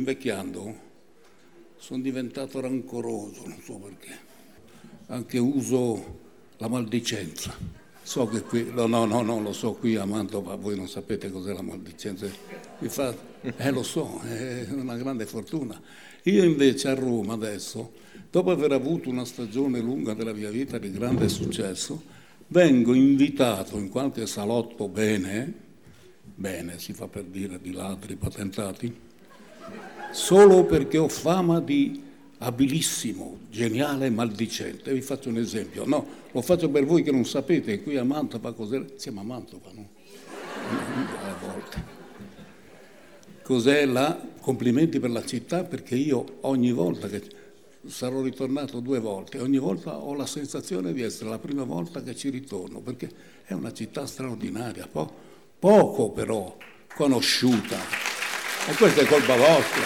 invecchiando sono diventato rancoroso, non so perché. Anche uso la maldicenza. So che qui, no, lo so, qui a Mantova voi non sapete cos'è la maldicenza. Lo so, è una grande fortuna. Io invece a Roma adesso, dopo aver avuto una stagione lunga della mia vita di grande successo, vengo invitato in qualche salotto bene, si fa per dire, di ladri patentati, solo perché ho fama di abilissimo, geniale, maldicente. Vi faccio un esempio. No, lo faccio per voi che non sapete, qui a Mantova cos'è? Siamo a Mantova, no? A volte. Cos'è la... Complimenti per la città, perché io ogni volta che sarò ritornato 2 volte, ogni volta ho la sensazione di essere la prima volta che ci ritorno, perché è una città straordinaria, poco però conosciuta. E questa è colpa vostra.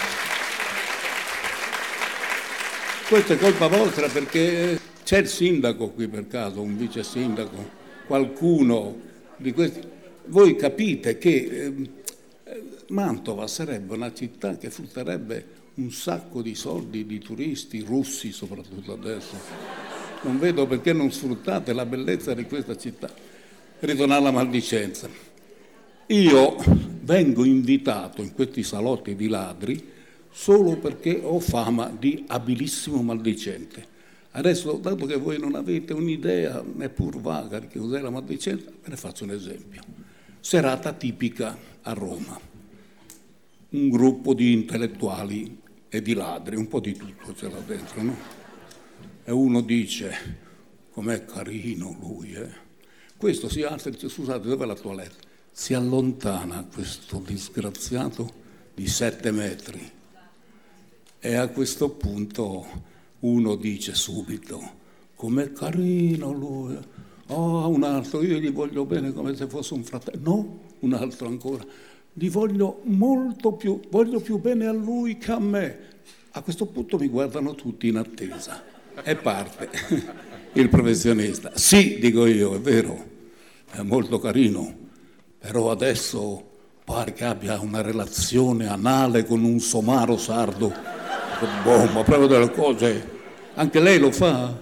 Questa è colpa vostra perché c'è il sindaco qui per caso, un vice sindaco, qualcuno di questi. Voi capite che Mantova sarebbe una città che frutterebbe un sacco di soldi di turisti russi, soprattutto adesso. Non vedo perché non sfruttate la bellezza di questa città. Ritornare alla maldicenza. Io vengo invitato in questi salotti di ladri solo perché ho fama di abilissimo maldicente. Adesso, dato che voi non avete un'idea neppur vaga di che cos'è la maldicenza, ve ne faccio un esempio. Serata tipica a Roma. Un gruppo di intellettuali e di ladri, un po' di tutto c'è là dentro, no? E uno dice, com'è carino lui, Questo si alza e dice, scusate, dov'è la toilette? Si allontana questo disgraziato di 7 metri. E a questo punto uno dice subito, com'è carino lui. Oh, un altro, io gli voglio bene come se fosse un fratello. No, un altro ancora. Gli voglio più bene a lui che a me. A questo punto mi guardano tutti in attesa e parte il professionista. Sì, dico io, è vero, è molto carino, però adesso pare che abbia una relazione anale con un somaro sardo. Ma proprio delle cose. Anche lei lo fa?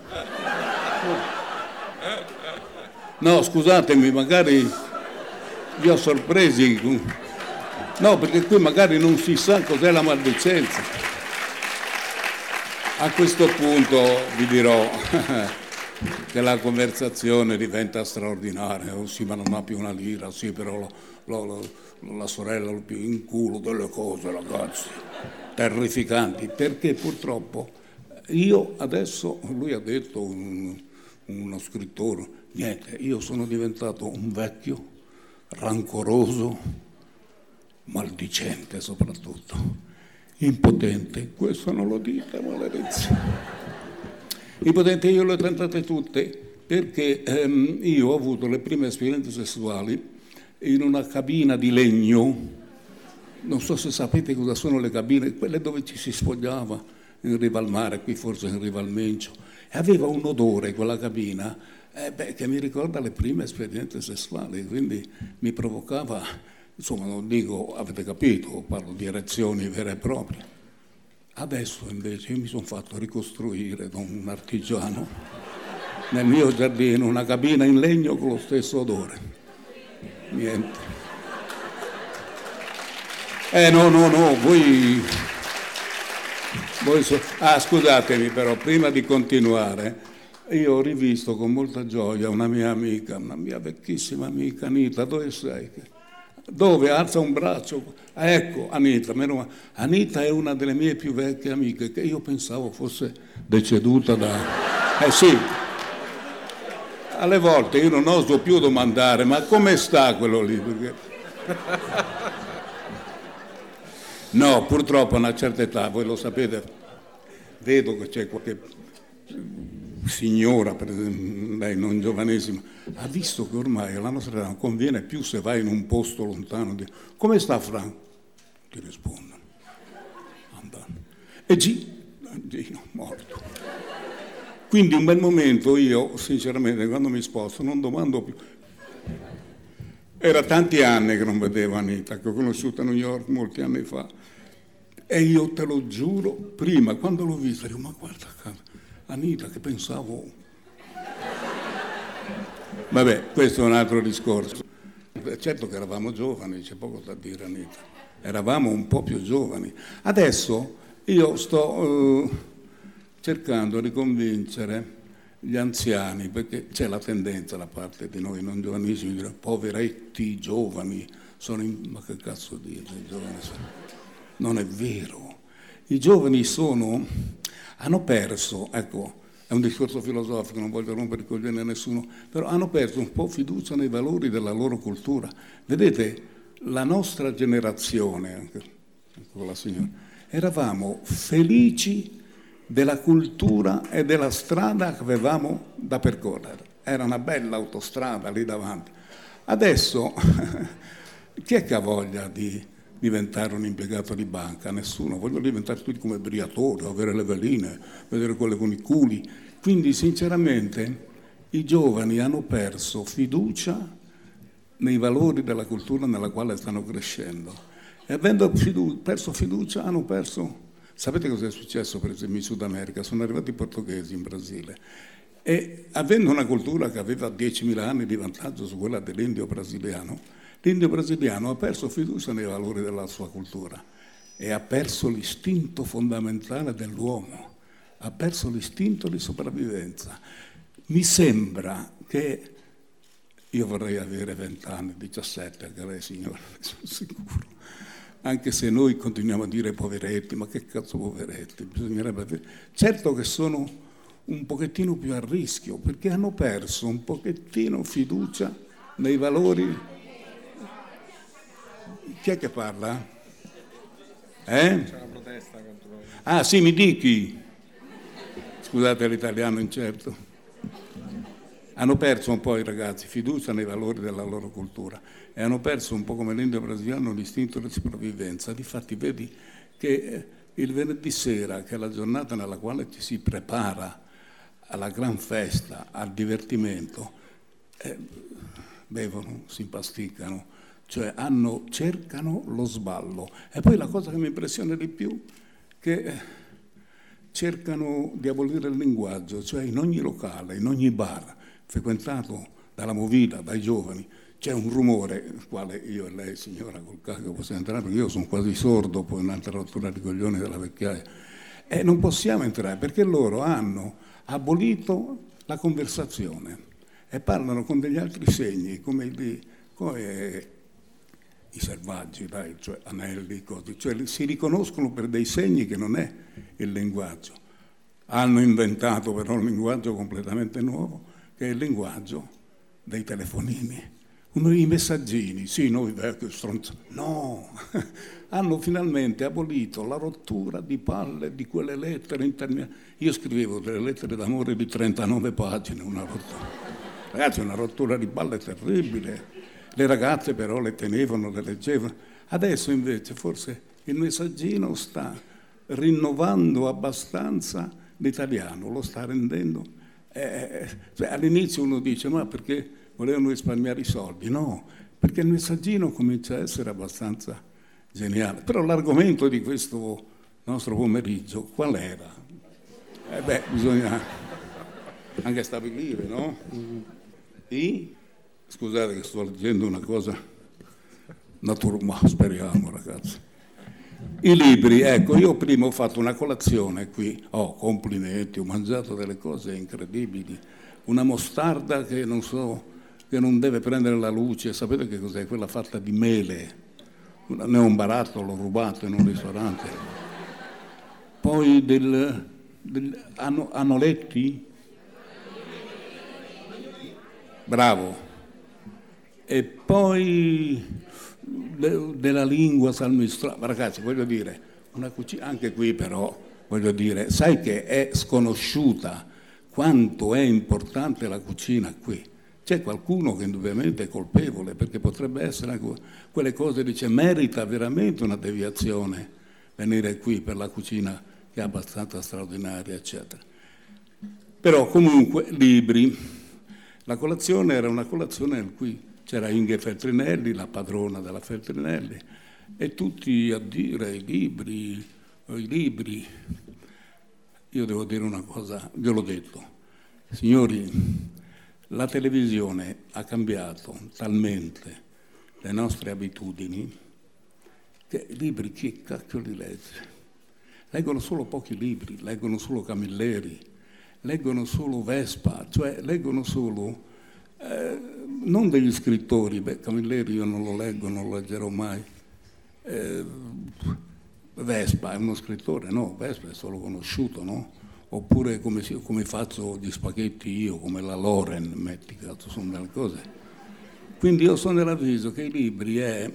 No, scusatemi, magari vi ho sorpresi. No, perché qui magari non si sa cos'è la maldicenza. A questo punto vi dirò che la conversazione diventa straordinaria. Oh, sì, ma non ha più una lira, sì, però la sorella lo più in culo, delle cose, ragazzi, terrificanti. Perché purtroppo io adesso, lui ha detto, uno scrittore, niente, io sono diventato un vecchio, rancoroso, maldicente soprattutto, impotente, questo non lo dite, maledizione. Impotente, io le ho tentate tutte perché io ho avuto le prime esperienze sessuali in una cabina di legno, non so se sapete cosa sono le cabine, quelle dove ci si spogliava in riva al mare, qui forse in riva al Mencio, e aveva un odore quella cabina che mi ricorda le prime esperienze sessuali, quindi mi provocava. Insomma, non dico, avete capito, parlo di erezioni vere e proprie. Adesso invece io mi sono fatto ricostruire da un artigiano nel mio giardino una cabina in legno con lo stesso odore. Niente. No, voi scusatemi però, prima di continuare, io ho rivisto con molta gioia una mia amica, una mia vecchissima amica, Anita, dove sei? Dove? Alza un braccio. Ecco, Anita. Anita è una delle mie più vecchie amiche, che io pensavo fosse deceduta da... sì. Alle volte io non oso più domandare, ma come sta quello lì? Perché... No, purtroppo a una certa età, voi lo sapete, vedo che c'è qualche signora, per esempio, lei non giovanissima, ha visto che ormai alla nostra età non conviene più se vai in un posto lontano, come sta Frank? Ti rispondono. E Gino, morto. Quindi un bel momento io, sinceramente, quando mi sposto non domando più. Era tanti anni che non vedevo Anita, che ho conosciuto a New York molti anni fa. E io te lo giuro, prima, quando l'ho vista, dico, ma guarda, Anita, che pensavo... Vabbè, questo è un altro discorso. Certo che eravamo giovani, c'è poco da dire, Anita. Eravamo un po' più giovani. Adesso io sto cercando di convincere gli anziani, perché c'è la tendenza da parte di noi non giovanissimi di dire poveretti giovani, ma che cazzo dire, i giovani sono... Non è vero. I giovani hanno perso, ecco, è un discorso filosofico, non voglio rompere i coglioni a nessuno, però hanno perso un po' fiducia nei valori della loro cultura. Vedete, la nostra generazione, anche con la signora, eravamo felici della cultura e della strada che avevamo da percorrere. Era una bella autostrada lì davanti. Adesso, chi è che ha voglia di diventare un impiegato di banca? Nessuno. Vogliono diventare tutti come Briatore, avere le veline, vedere quelle con i culi. Quindi, sinceramente, i giovani hanno perso fiducia nei valori della cultura nella quale stanno crescendo. E avendo perso fiducia, hanno perso... Sapete cosa è successo, per esempio, in Sud America? Sono arrivati i portoghesi in Brasile. E avendo una cultura che aveva 10.000 anni di vantaggio su quella dell'indio brasiliano, l'indio brasiliano ha perso fiducia nei valori della sua cultura e ha perso l'istinto fondamentale dell'uomo, ha perso l'istinto di sopravvivenza. Mi sembra che io vorrei avere 20 anni, 17, anche lei signora, sono sicuro. Anche se noi continuiamo a dire poveretti, ma che cazzo poveretti? Bisognerebbe... Certo che sono un pochettino più a rischio, perché hanno perso un pochettino fiducia nei valori. Chi è che parla? C'è una protesta contro... Ah sì, mi dichi. Scusate l'italiano incerto. Hanno perso un po' i ragazzi fiducia nei valori della loro cultura e hanno perso un po' come l'indio brasiliano l'istinto di sopravvivenza. Difatti vedi che il venerdì sera, che è la giornata nella quale ci si prepara alla gran festa, al divertimento, bevono, si impasticano, cioè cercano lo sballo. E poi la cosa che mi impressiona di più è che cercano di abolire il linguaggio, cioè in ogni locale, in ogni bar frequentato dalla movida, dai giovani, c'è un rumore, il quale io e lei, signora, col cacchio possiamo entrare, perché io sono quasi sordo, poi un'altra rottura di coglioni della vecchiaia, e non possiamo entrare perché loro hanno abolito la conversazione e parlano con degli altri segni, come i selvaggi, dai, cioè anelli, cose, cioè si riconoscono per dei segni che non è il linguaggio. Hanno inventato però un linguaggio completamente nuovo, che è il linguaggio dei telefonini. I messaggini, sì, noi vecchi stronzi, no, hanno finalmente abolito la rottura di palle di quelle lettere interminabili. Io scrivevo delle lettere d'amore di 39 pagine, una rottura. Ragazzi, una rottura di palle terribile. Le ragazze però le tenevano, le leggevano. Adesso invece forse il messaggino sta rinnovando abbastanza l'italiano, lo sta rendendo. Cioè, all'inizio uno dice, ma perché volevano risparmiare i soldi? No, perché il messaggino comincia a essere abbastanza geniale. Però l'argomento di questo nostro pomeriggio qual era? Bisogna anche stabilire, no? Scusate che sto leggendo una cosa naturale, ma speriamo ragazzi. I libri, ecco, io prima ho fatto una colazione qui, complimenti, ho mangiato delle cose incredibili, una mostarda che non so, che non deve prendere la luce, sapete che cos'è? Quella fatta di mele, ne ho un barattolo rubato in un ristorante. Poi anoletti, bravo, e poi della lingua salmistrata. Ragazzi, voglio dire, una cucina, anche qui però, voglio dire, sai che è sconosciuta quanto è importante la cucina qui. C'è qualcuno che indubbiamente è colpevole, perché potrebbe essere anche quelle cose, dice, merita veramente una deviazione venire qui per la cucina che è abbastanza straordinaria, eccetera. Però comunque, libri. La colazione era una colazione in cui c'era Inge Feltrinelli, la padrona della Feltrinelli, e tutti a dire i libri, i libri. Io devo dire una cosa, ve l'ho detto, signori, la televisione ha cambiato talmente le nostre abitudini che i libri chi cacchio li legge? Leggono solo pochi libri, leggono solo Camilleri, leggono solo Vespa, cioè leggono solo, non degli scrittori, Camilleri io non lo leggo, non lo leggerò mai, Vespa è uno scrittore, no, Vespa è solo conosciuto, no? Oppure come faccio gli spaghetti io, come la Loren, metti cazzo, sono delle cose. Quindi io sono dell'avviso che i libri è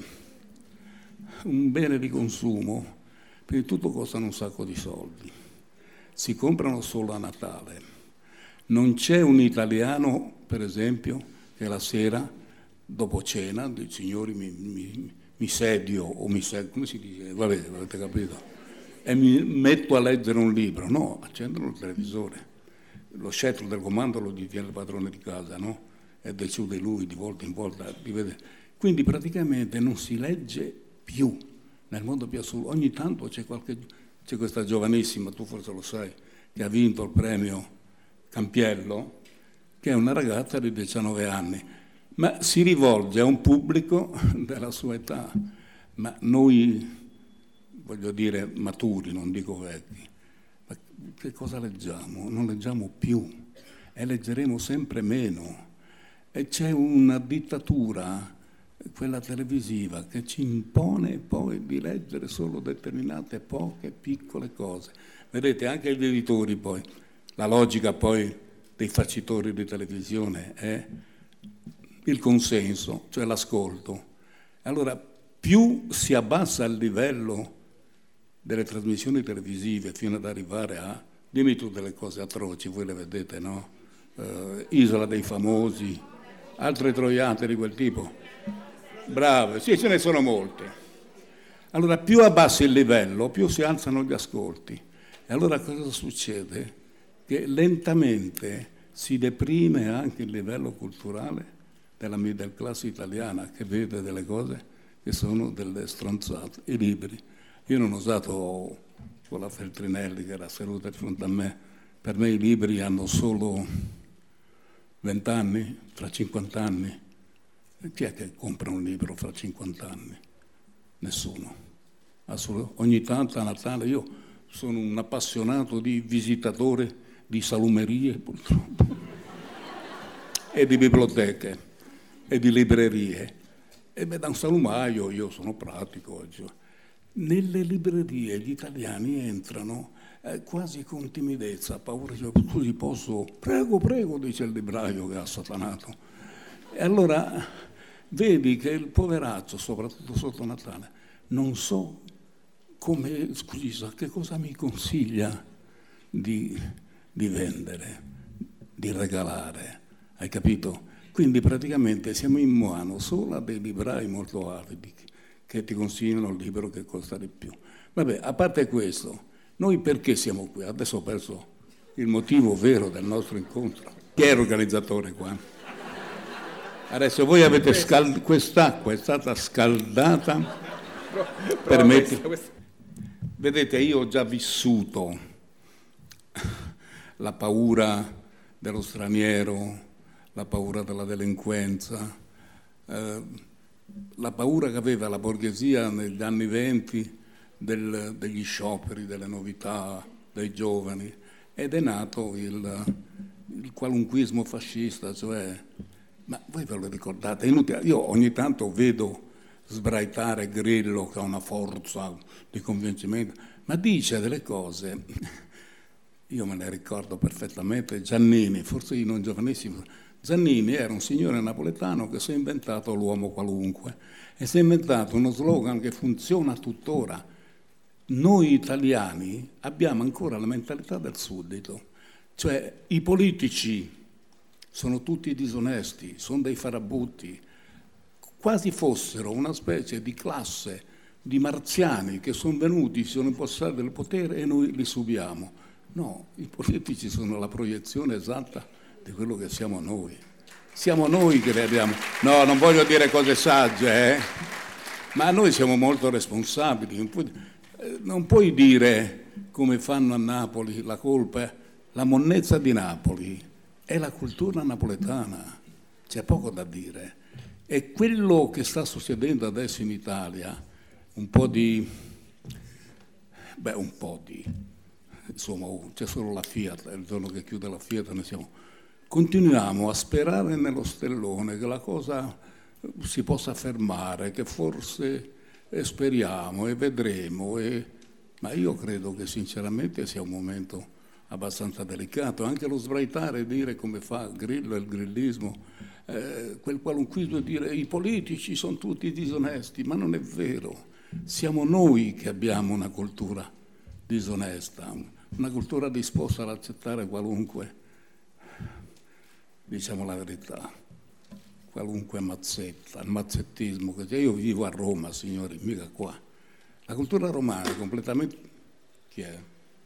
un bene di consumo, prima di tutto costano un sacco di soldi, si comprano solo a Natale. Non c'è un italiano, per esempio, che la sera, dopo cena, dice signori mi sedio o come si dice, vabbè, avete capito, e mi metto a leggere un libro. No, accendono il televisore. Lo scettro del comando lo detiene il padrone di casa, no? E decide lui di volta in volta di vedere. Quindi praticamente non si legge più nel mondo più assoluto. Ogni tanto c'è questa giovanissima, tu forse lo sai, che ha vinto il premio Campiello, che è una ragazza di 19 anni, ma si rivolge a un pubblico della sua età. Ma noi, voglio dire, maturi, non dico vecchi, ma che cosa leggiamo? Non leggiamo più e leggeremo sempre meno. E c'è una dittatura, quella televisiva, che ci impone poi di leggere solo determinate poche piccole cose. Vedete, anche gli editori poi, la logica poi dei facitori di televisione è il consenso, cioè l'ascolto. Allora, più si abbassa il livello delle trasmissioni televisive fino ad arrivare a, dimmi tu delle cose atroci, voi le vedete, no? Isola dei famosi, altre troiate di quel tipo. Brave, sì, ce ne sono molte. Allora, più abbassi il livello, più si alzano gli ascolti. E allora cosa succede? Che lentamente si deprime anche il livello culturale della middle class italiana, che vede delle cose che sono delle stronzate. I libri. Io non ho usato con la Feltrinelli, che era seduta di fronte a me. Per me i libri hanno solo 20 anni, fra 50 anni. Chi è che compra un libro fra 50 anni? Nessuno. Ogni tanto a Natale io sono un appassionato di visitatore di salumerie, purtroppo, e di biblioteche, e di librerie. E da un salumaio io sono pratico. Cioè. Nelle librerie gli italiani entrano quasi con timidezza, paura, cioè, scusi posso? Prego, dice il libraio che è assatanato. E allora vedi che il poveraccio, soprattutto sotto Natale, non so come, scusi, sa che cosa mi consiglia di vendere, di regalare, hai capito? Quindi praticamente siamo in mano solo a dei librai molto avidi che ti consigliano il libro che costa di più. Vabbè, a parte questo, noi perché siamo qui? Adesso ho perso il motivo vero del nostro incontro. Chi è l'organizzatore qua? Adesso voi avete quest'acqua è stata scaldata per mettere. Vedete, io ho già vissuto la paura dello straniero, la paura della delinquenza, la paura che aveva la borghesia negli anni '20 degli scioperi, delle novità, dei giovani, ed è nato il qualunquismo fascista, cioè, ma voi ve lo ricordate? È inutile. Io ogni tanto vedo sbraitare Grillo che ha una forza di convincimento, ma dice delle cose, io me ne ricordo perfettamente. Giannini, forse io non giovanissimo, Giannini era un signore napoletano che si è inventato l'uomo qualunque e si è inventato uno slogan che funziona tuttora. Noi italiani abbiamo ancora la mentalità del suddito, cioè i politici sono tutti disonesti, sono dei farabutti, quasi fossero una specie di classe di marziani che sono venuti, si sono impossessati del potere e noi li subiamo. No, i politici sono la proiezione esatta di quello che siamo noi. Siamo noi che le abbiamo. No, non voglio dire cose sagge, ma noi siamo molto responsabili. Non puoi dire, come fanno a Napoli, la colpa è la monnezza di Napoli, è la cultura napoletana, c'è poco da dire. E quello che sta succedendo adesso in Italia, insomma, c'è solo la Fiat, è il giorno che chiude la Fiat, continuiamo a sperare nello stellone che la cosa si possa fermare, che forse speriamo e vedremo, ma io credo che sinceramente sia un momento abbastanza delicato, anche lo sbraitare e dire come fa Grillo e il grillismo, quel qualunquismo e dire i politici sono tutti disonesti, ma non è vero, siamo noi che abbiamo una cultura disonesta, una cultura disposta ad accettare qualunque, diciamo la verità, qualunque mazzetta, il mazzettismo, che io vivo a Roma, signori, mica qua. La cultura romana è completamente... Chi è?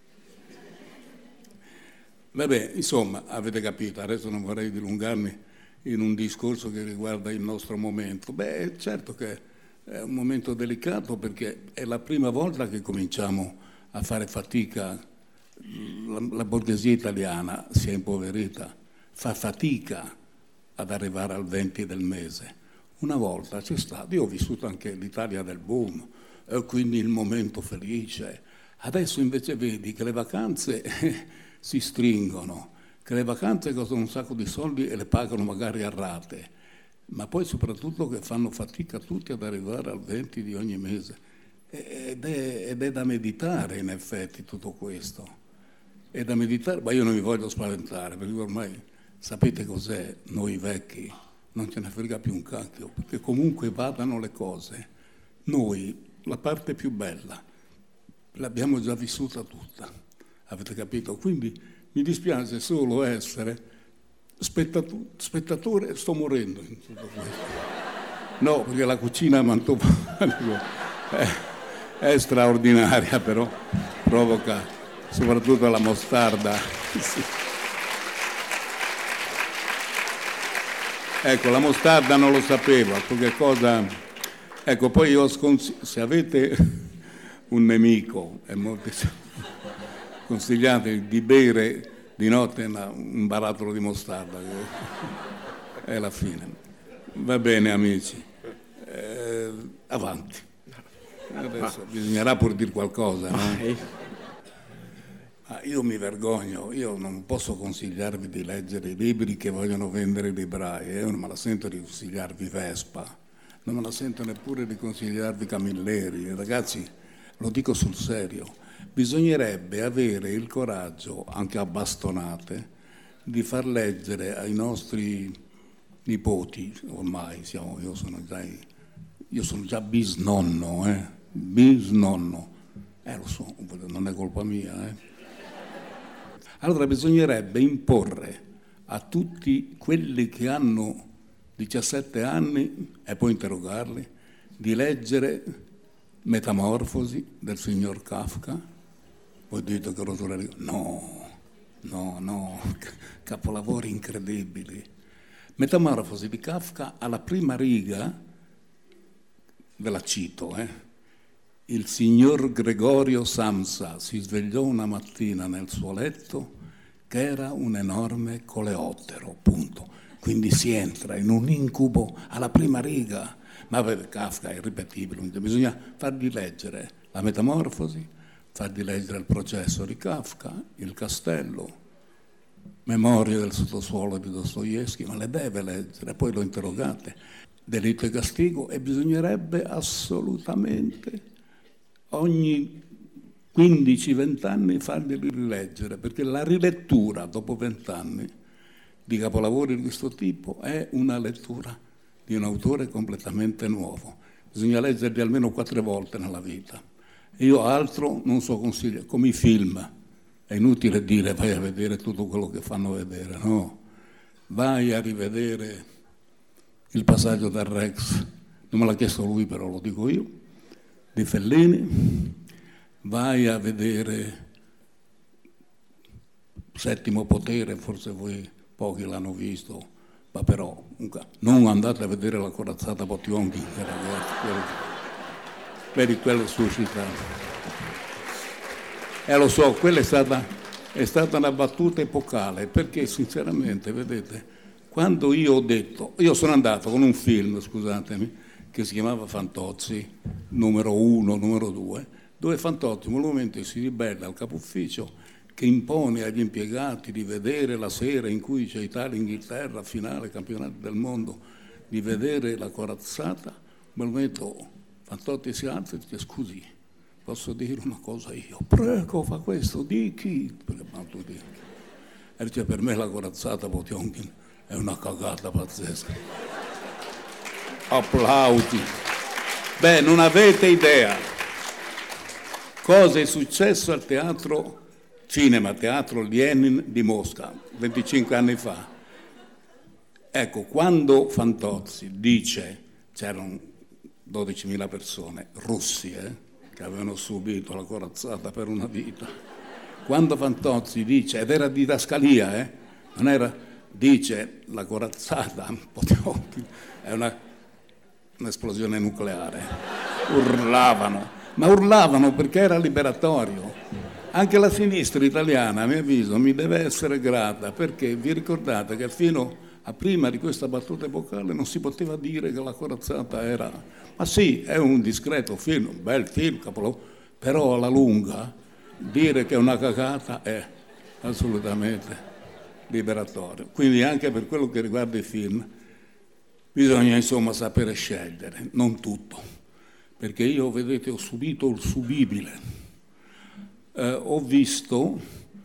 Vabbè, insomma, avete capito, adesso non vorrei dilungarmi in un discorso che riguarda il nostro momento. Beh, certo che è un momento delicato perché è la prima volta che cominciamo a fare fatica, la borghesia italiana si è impoverita, fa fatica ad arrivare al 20 del mese. Una volta c'è stato, io ho vissuto anche l'Italia del boom, quindi il momento felice. Adesso invece vedi che le vacanze si stringono, che le vacanze costano un sacco di soldi e le pagano magari a rate, ma poi soprattutto che fanno fatica tutti ad arrivare al 20 di ogni mese. Ed è da meditare in effetti tutto questo. È da meditare, ma io non mi voglio spaventare, perché ormai sapete cos'è, noi vecchi, non ce ne frega più un cacchio, perché comunque vadano le cose. Noi, la parte più bella, l'abbiamo già vissuta tutta, avete capito? Quindi mi dispiace solo essere spettatore, sto morendo in tutto questo. No, perché la cucina a Mantovano è straordinaria, però provoca soprattutto la mostarda. Sì. Ecco, la mostarda non lo sapevo, che cosa... Ecco, poi io se avete un nemico, è molto consigliate di bere di notte un barattolo di mostarda, che è la fine. Va bene, amici, avanti. Adesso bisognerà pur dire qualcosa, no? Io mi vergogno, io non posso consigliarvi di leggere i libri che vogliono vendere i librai, io non me la sento di consigliarvi Vespa, non me la sento neppure di consigliarvi Camilleri. Ragazzi, lo dico sul serio, bisognerebbe avere il coraggio, anche a bastonate, di far leggere ai nostri nipoti, ormai io sono già bisnonno, bisnonno, lo so, non è colpa mia, Allora bisognerebbe imporre a tutti quelli che hanno 17 anni e poi interrogarli di leggere Metamorfosi del signor Kafka. Voi dite che rotoleria? No, capolavori incredibili. Metamorfosi di Kafka, alla prima riga, ve la cito, Il signor Gregorio Samsa si svegliò una mattina nel suo letto che era un enorme coleottero, punto. Quindi si entra in un incubo alla prima riga. Ma Kafka è irripetibile, bisogna fargli leggere la Metamorfosi, fargli leggere il processo di Kafka, il castello, Memorie del sottosuolo di Dostoevskij, ma le deve leggere, poi lo interrogate, Delitto e castigo, e bisognerebbe assolutamente ogni 15-20 anni farli rileggere, perché la rilettura dopo 20 anni di capolavori di questo tipo è una lettura di un autore completamente nuovo. Bisogna leggerli almeno 4 volte nella vita. Io altro non so consigliare, come i film. È inutile dire vai a vedere tutto quello che fanno vedere, no. Vai a rivedere Il passaggio del Rex, non me l'ha chiesto lui però lo dico io, di Fellini. Vai a vedere Settimo Potere, forse voi pochi l'hanno visto, ma però non andate a vedere La corazzata Potionchi, che ragazzi, quello suscita Lo so, quella è stata una battuta epocale, perché sinceramente, vedete, quando io ho detto, io sono andato con un film, scusatemi, che si chiamava Fantozzi, numero 1, numero 2, dove Fantozzi in un momento si ribella al capo ufficio che impone agli impiegati di vedere la sera in cui c'è Italia-Inghilterra, finale campionato del mondo, di vedere la corazzata. In quel momento Fantozzi si alza e dice: scusi, posso dire una cosa io? Prego, fa questo, di chi? E dice: per me la corazzata Potionkin è una cagata pazzesca. Applausi. Beh, non avete idea cosa è successo al Teatro Lenin di Mosca 25 anni fa. Ecco, quando Fantozzi dice, c'erano 12.000 persone, russi, che avevano subito la corazzata per una vita. Quando Fantozzi dice, ed era didascalia, non era, dice la corazzata è un'esplosione nucleare. Urlavano perché era liberatorio. Anche la sinistra italiana, a mio avviso, mi deve essere grata, perché vi ricordate che fino a prima di questa battuta epocale non si poteva dire che la corazzata era... Ma sì, è un discreto film, un bel film, però alla lunga dire che è una cagata è assolutamente liberatorio. Quindi anche per quello che riguarda i film bisogna insomma sapere scegliere, non tutto, perché io, vedete, ho subito il subibile. Ho visto,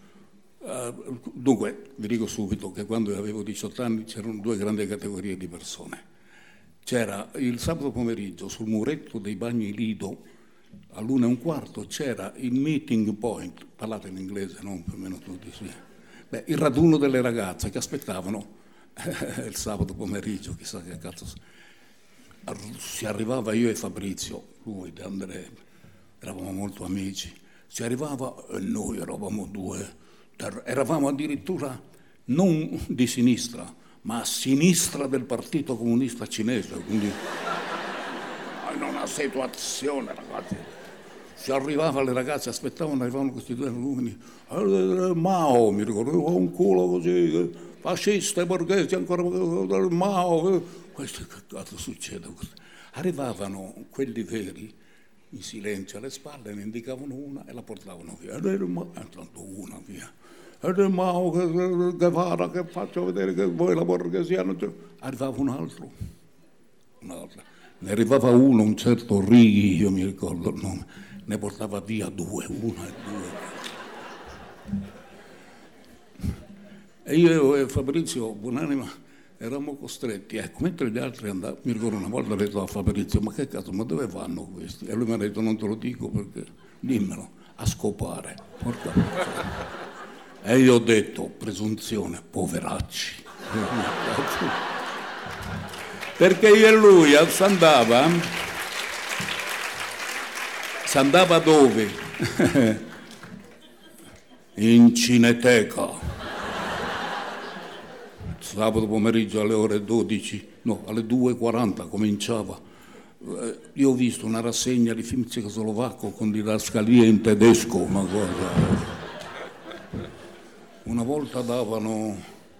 dunque vi dico subito che quando avevo 18 anni c'erano due grandi categorie di persone. C'era il sabato pomeriggio sul muretto dei bagni Lido, all'1:15, c'era il meeting point, parlate in inglese, non più o meno tutti, sì. Beh, il raduno delle ragazze che aspettavano il sabato pomeriggio, chissà che cazzo. Si arrivava, io e Fabrizio, lui De André, eravamo molto amici, si arrivava e noi eravamo eravamo addirittura non di sinistra, ma a sinistra del Partito Comunista Cinese, quindi in una situazione, ragazzi. Si arrivava, le ragazze aspettavano, arrivavano questi due uomini, Mao, mi ricordo, un culo così, fasciste, borghesi, ancora Mao, questo che cazzo succede? Arrivavano quelli veri, in silenzio alle spalle, ne indicavano una e la portavano via. Tanto una via. Ed è Mao che vada, che faccio vedere che voi la borghesia non c'è. Arrivava un altro. Ne arrivava uno, un certo Righi, io mi ricordo il nome, ne portava via due, una e due. E io e Fabrizio Buonanima eravamo costretti, ecco, mentre gli altri andavano, mi ricordo una volta ho detto a Fabrizio: ma che cazzo, ma dove vanno questi? E lui mi ha detto: non te lo dico perché, dimmelo, a scopare. Porca puttana. E io ho detto: presunzione, poveracci. Perché io e lui s'andava dove? In cineteca. Sabato pomeriggio alle ore 12, no, alle 2:40 cominciava. Io ho visto una rassegna di film cecoslovacco con didascalie in tedesco, una cosa. Una volta davano,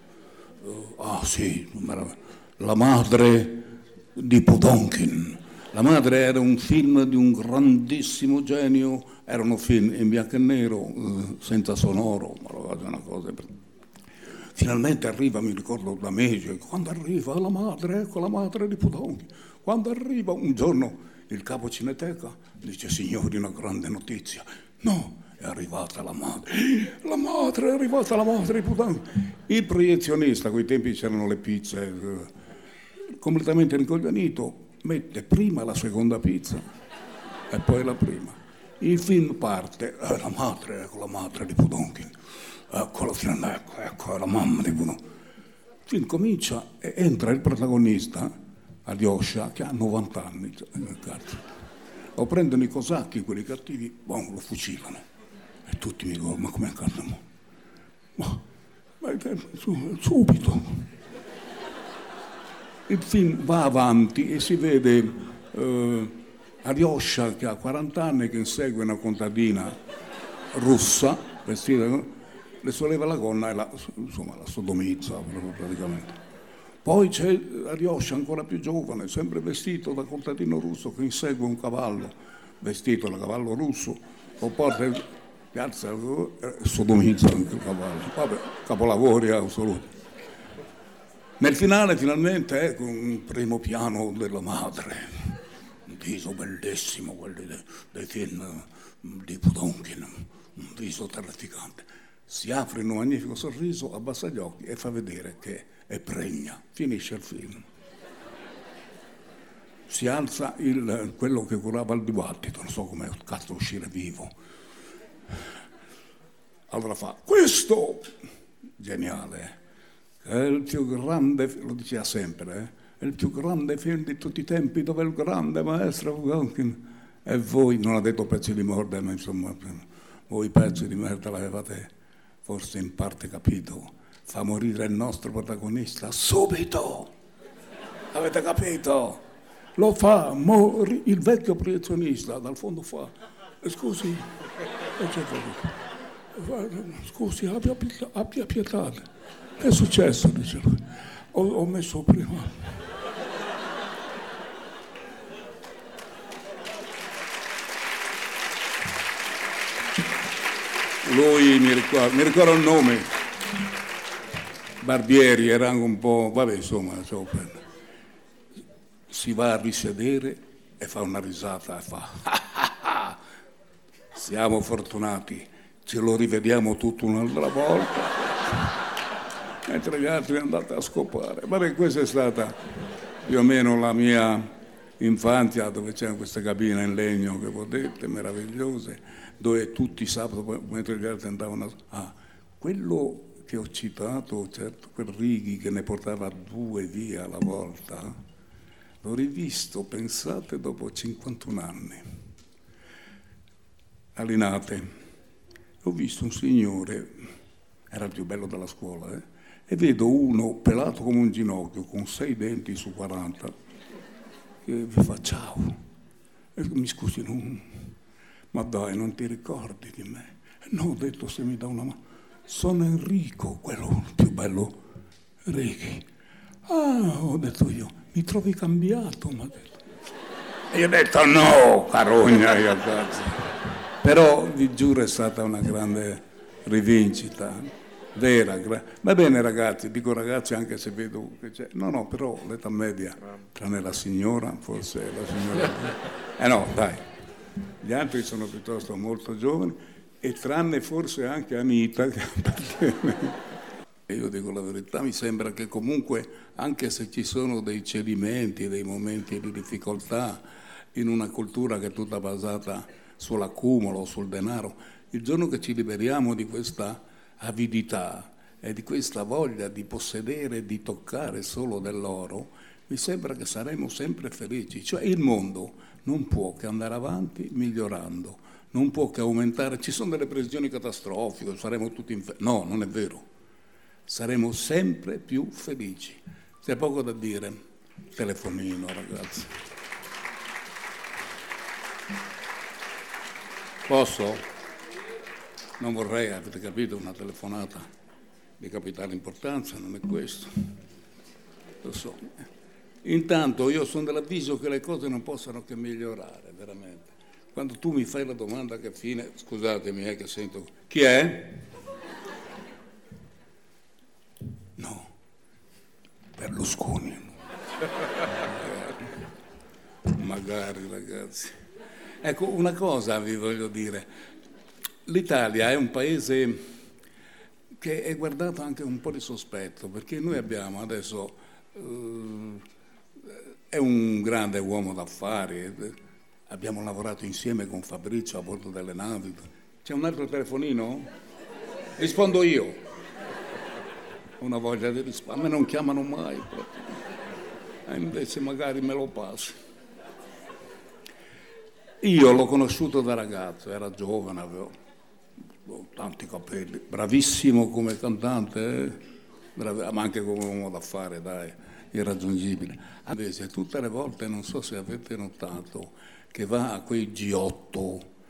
La madre di Potonkin. La madre era un film di un grandissimo genio, erano film in bianco e nero, senza sonoro, ma una cosa. Finalmente arriva, mi ricordo da mesi, quando arriva la madre, ecco la madre di Potonkin. Quando arriva un giorno il capo Cineteca dice: signori, una grande notizia. No, è arrivata la madre. È arrivata la madre di Potonkin. Il proiezionista, a quei tempi c'erano le pizze, completamente rincoglionito, mette prima la seconda pizza e poi la prima. Il film parte, la madre di Potonkin. Ecco la mamma di Bruno. Il film comincia e entra il protagonista, Alyosha, che ha 90 anni. Lo prendono i cosacchi, quelli cattivi, lo fucilano. E tutti mi dicono: ma come accadono? Ma subito. Il film va avanti e si vede Alyosha che ha 40 anni, che insegue una contadina russa, vestita, le solleva la gonna e la sodomizza praticamente. Poi c'è Alyosha, ancora più giovane, sempre vestito da contadino russo che insegue un cavallo, vestito da cavallo russo, lo porta in piazza e sodomizza anche il cavallo. Vabbè, capolavori assoluti. Nel finale, finalmente, ecco un primo piano della madre, un viso bellissimo, quelli dei film di Pudomkin, un viso terrificante. Si apre in un magnifico sorriso, abbassa gli occhi e fa vedere che è pregna. Finisce il film. Si alza quello che curava il dibattito, non so come cazzo uscire vivo. Allora fa, questo, geniale, è il più grande, lo diceva sempre, è il più grande film di tutti i tempi, dove il grande maestro Pudomkin. E voi, non ha detto pezzi di merda, ma insomma, voi pezzi di merda l'avevate forse in parte capito, fa morire il nostro protagonista subito. Avete capito? Lo fa morire, il vecchio proiezionista dal fondo fa, scusi, scusi, abbia pietà. Che è successo? Dice lui. Ho messo prima. Lui mi ricorda il nome, Barbieri, era anche un po', vabbè insomma, si va a risedere e fa una risata e fa siamo fortunati, ce lo rivediamo tutto un'altra volta, mentre gli altri andate a scopare. Vabbè, questa è stata più o meno la mia infanzia, dove c'erano queste cabine in legno che potete, meravigliose, dove tutti sabato, mentre gli altri andavano quello che ho citato, certo, quel Righi che ne portava 2 via alla volta, l'ho rivisto, pensate, dopo 51 anni, a Linate. Ho visto un signore, era il più bello della scuola, e vedo uno pelato come un ginocchio, con 6 denti su 40, che vi fa ciao. E mi scusi, ma dai, non ti ricordi di me? No, ho detto, se mi dà una mano. Sono Enrico, quello più bello, Righi. Ho detto io, mi trovi cambiato, mi ha detto. E io ho detto no, carogna, io cazzo. Però vi giuro è stata una grande rivincita, vera. Va bene ragazzi, dico ragazzi anche se vedo che c'è. No, però l'età media, tranne la signora, forse la signora. No, dai. Gli altri sono piuttosto molto giovani e tranne forse anche Anita, e io dico la verità, mi sembra che comunque, anche se ci sono dei cedimenti, dei momenti di difficoltà in una cultura che è tutta basata sull'accumulo, sul denaro, il giorno che ci liberiamo di questa avidità e di questa voglia di possedere e di toccare solo dell'oro, mi sembra che saremo sempre felici. Cioè il mondo non può che andare avanti migliorando, non può che aumentare. Ci sono delle previsioni catastrofiche, saremo tutti no, non è vero. Saremo sempre più felici. C'è poco da dire. Telefonino, ragazzi. Posso? Non vorrei, avete capito, una telefonata di capitale importanza, non è questo. Lo so. Intanto io sono dell'avviso che le cose non possano che migliorare, veramente. Quando tu mi fai la domanda che fine, scusatemi che sento, chi è? No, Berlusconi. Magari ragazzi. Ecco, una cosa vi voglio dire, l'Italia è un paese che è guardato anche un po' di sospetto, perché noi abbiamo adesso... è un grande uomo d'affari, abbiamo lavorato insieme con Fabrizio a bordo delle navi. C'è un altro telefonino? Rispondo io. Una voglia di rispondere, a me non chiamano mai proprio. E invece magari me lo passi. Io l'ho conosciuto da ragazzo, era giovane, avevo tanti capelli, bravissimo come cantante, ma anche come uomo d'affari, dai. Irraggiungibile. Invece tutte le volte, non so se avete notato, che va a quei G8,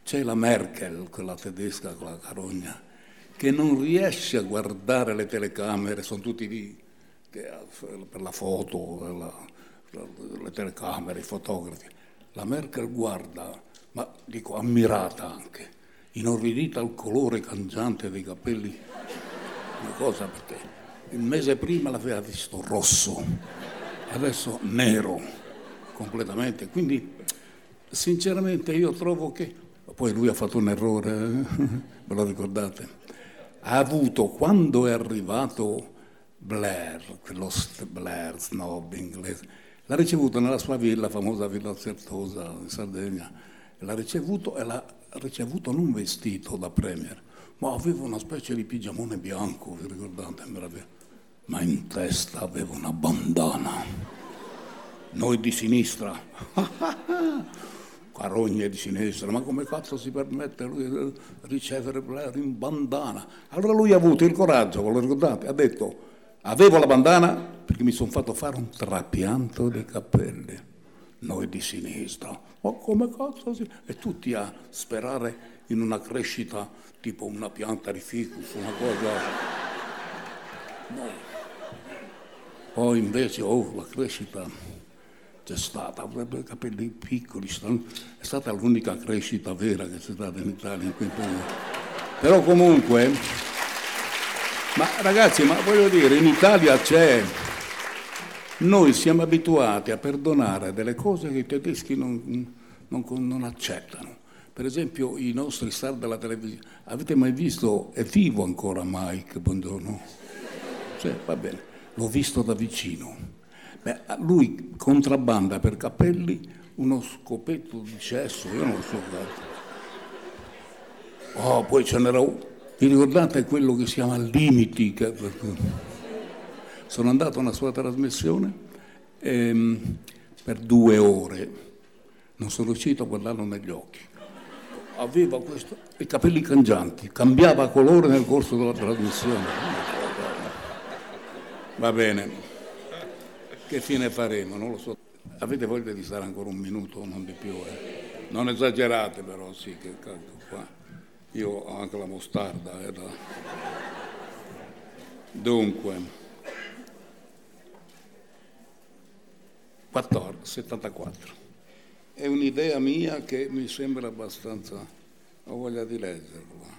C'è la Merkel, quella tedesca con la carogna, che non riesce a guardare le telecamere, sono tutti lì per la foto, le telecamere, i fotografi. La Merkel guarda, ma dico ammirata anche, inorridita al colore cangiante dei capelli, una cosa perché il mese prima l'aveva visto rosso, adesso nero completamente, quindi sinceramente io trovo che, poi lui ha fatto un errore, ve lo ricordate? Ha avuto, quando è arrivato Blair, quello Blair snob inglese, l'ha ricevuto nella sua villa, famosa Villa Certosa in Sardegna, e l'ha ricevuto non vestito da premier, ma aveva una specie di pigiamone bianco, vi ricordate? Ma in testa aveva una bandana. Noi di sinistra, carogne di sinistra, ma come cazzo si permette lui di ricevere Blair in bandana? Allora lui ha avuto il coraggio, ve lo ricordate? Ha detto, avevo la bandana perché mi sono fatto fare un trapianto dei capelli. Noi di sinistra, ma come cazzo si... E tutti a sperare in una crescita tipo una pianta di ficus, una cosa... No. Poi invece, la crescita c'è stata, avrebbe capelli piccoli, è stata l'unica crescita vera che c'è stata in Italia in quel periodo. Però comunque, ma ragazzi, ma voglio dire, in Italia c'è, noi siamo abituati a perdonare delle cose che i tedeschi non accettano. Per esempio i nostri star della televisione, avete mai visto, è vivo ancora Mike, buongiorno? Sì, va bene, l'ho visto da vicino. Beh, lui contrabbanda per capelli uno scopetto di cesso, io non so cosa. Poi ce n'era uno, vi ricordate quello che si chiama Limiti? Sono andato a una sua trasmissione per 2 ore, non sono riuscito a guardarlo negli occhi. Aveva i capelli cangianti, cambiava colore nel corso della trasmissione. Va bene. Che fine faremo? Non lo so. Avete voglia di stare ancora un minuto, non di più? Non esagerate però, sì, che cazzo qua. Io ho anche la mostarda. Dunque, 74. È un'idea mia che mi sembra abbastanza... ho voglia di leggerla.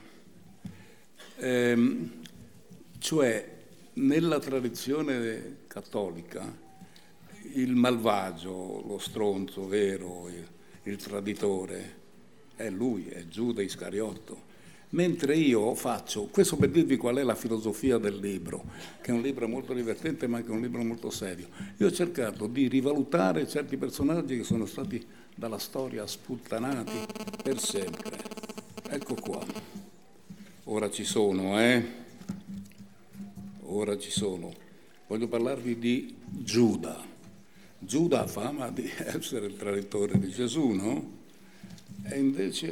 Cioè, nella tradizione cattolica, il malvagio, lo stronzo vero, il traditore, è lui, è Giuda Iscariotto. Mentre io faccio, questo per dirvi qual è la filosofia del libro, che è un libro molto divertente ma anche un libro molto serio. Io ho cercato di rivalutare certi personaggi che sono stati dalla storia sputtanati per sempre. Ecco qua. Ora ci sono. Voglio parlarvi di Giuda. Giuda ha fama di essere il traditore di Gesù, no? E invece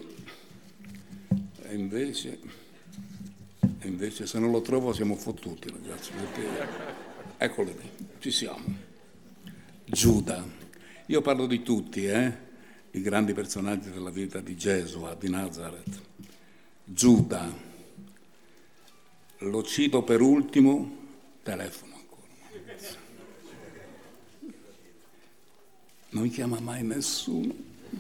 se non lo trovo siamo fottuti, ragazzi, perché eccolo lì, ci siamo. Giuda. Io parlo di tutti, i grandi personaggi della vita di Gesù, di Nazareth. Giuda. Lo cito per ultimo, telefono ancora. Non chiama mai nessuno.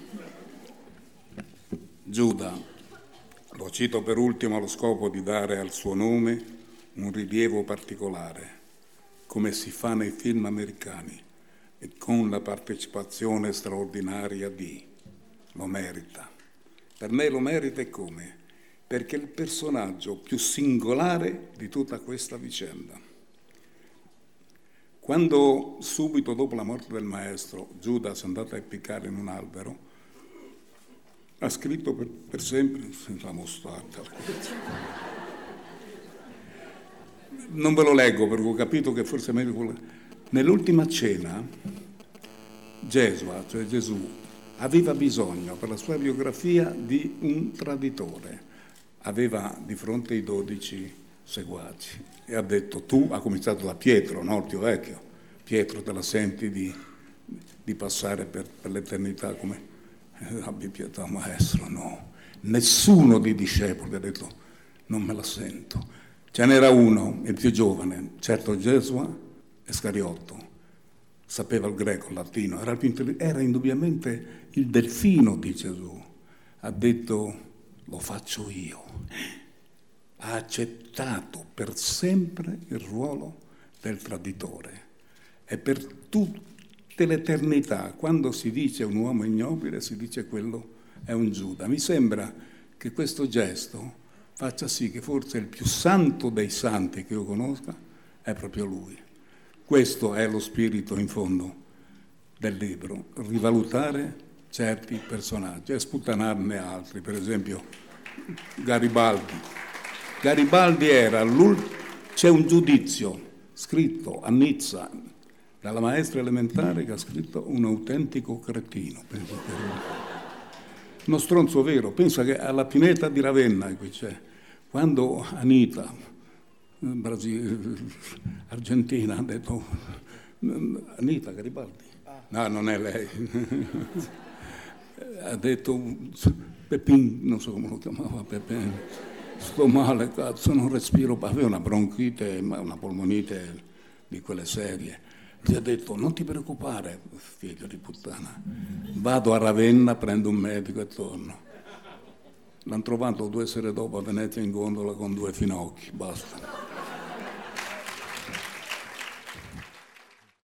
Giuda, lo cito per ultimo allo scopo di dare al suo nome un rilievo particolare, come si fa nei film americani, e con la partecipazione straordinaria di... Lo merita. Per me lo merita e come? Perché è il personaggio più singolare di tutta questa vicenda. Quando subito dopo la morte del maestro Giuda si è andato a impiccare in un albero, ha scritto per sempre, senza mostarda. Non ve lo leggo perché ho capito che forse è meglio quello. Nell'ultima cena, Gesù, aveva bisogno per la sua biografia di un traditore. Aveva di fronte i 12 seguaci e ha detto, ha cominciato da Pietro, no? Il più vecchio. Pietro, te la senti di passare per l'eternità come abbi pietà maestro? No. Nessuno dei discepoli ha detto non me la sento. Ce n'era uno, il più giovane, certo Gesù Iscariotto, sapeva il greco, il latino, era indubbiamente il delfino di Gesù. Ha detto lo faccio io. Ha accettato per sempre il ruolo del traditore e per tutte l'eternità, quando si dice un uomo ignobile, si dice quello è un Giuda. Mi sembra che questo gesto faccia sì che forse il più santo dei santi che io conosca è proprio lui. Questo è lo spirito in fondo del libro, rivalutare certi personaggi e sputtanarne altri, per esempio Garibaldi. Garibaldi era c'è un giudizio scritto a Nizza dalla maestra elementare che ha scritto un autentico cretino. Penso che uno stronzo vero. Pensa che alla Pineta di Ravenna qui c'è, quando Anita, Argentina, ha detto Anita Garibaldi, no, non è lei, ha detto Pepin, non so come lo chiamava, Pepin, sto male, cazzo, non respiro, aveva una bronchite, una polmonite di quelle serie. Gli ha detto non ti preoccupare, figlio di puttana, vado a Ravenna, prendo un medico e torno. L'hanno trovato 2 sere dopo a Venezia in gondola con 2 finocchi, basta.